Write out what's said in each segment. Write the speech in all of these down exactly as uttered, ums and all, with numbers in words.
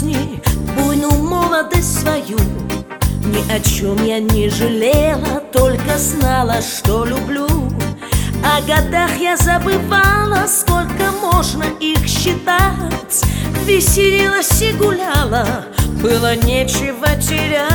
жизни буйную молодость свою. Ни о чем я не жалела, только знала, что люблю. О годах я забывала, сколько можно их считать. Веселилась и гуляла, было нечего терять.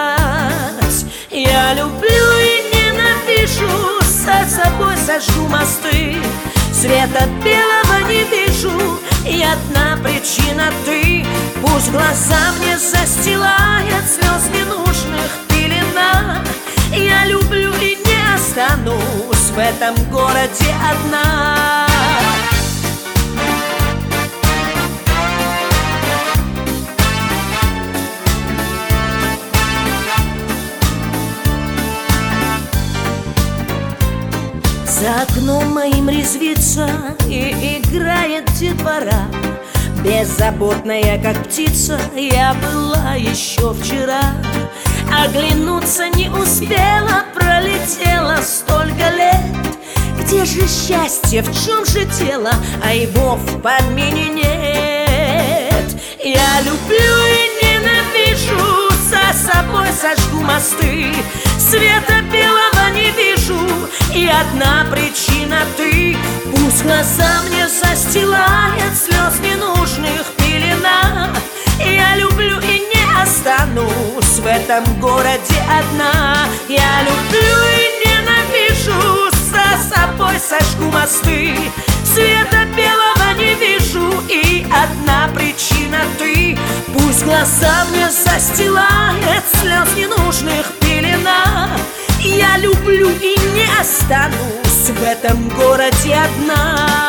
Я люблю и ненавижу, со собой сожгу мосты. Света белого не вижу, и одна причина ты. Пусть глаза мне застилает слез ненужных пелена. Я люблю и не останусь в этом городе одна. За окном моим резвится и играет детвора. Беззаботная, как птица, я была еще вчера. Оглянуться не успела, пролетело столько лет. Где же счастье, в чем же дело, а его в помине нет. Я люблю и ненавижу, за собой сожгу мосты. Света белого не вижу, и одна причина ты. Пусть глаза мне застилает слез ненужных пелена. Я люблю и не останусь в этом городе одна. Я люблю и ненавижу, за собой сожгу мосты. Света белого не вижу, и одна причина ты. Пусть глаза мне застилает слез ненужных пелена. Я люблю и не останусь в этом городе одна.